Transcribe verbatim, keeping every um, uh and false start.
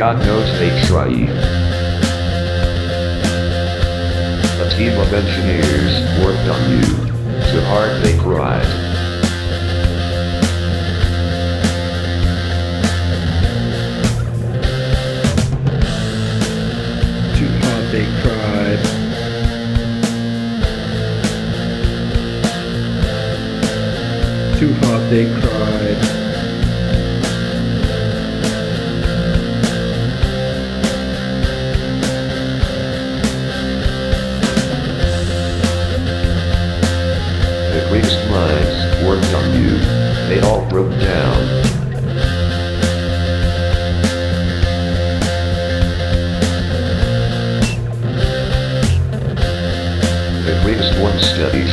God knows they tried. A team of engineers worked on you. Too hard they cried. Too hard they cried. Too hard they cried. The greatest minds worked on you. They all broke down. The greatest ones studied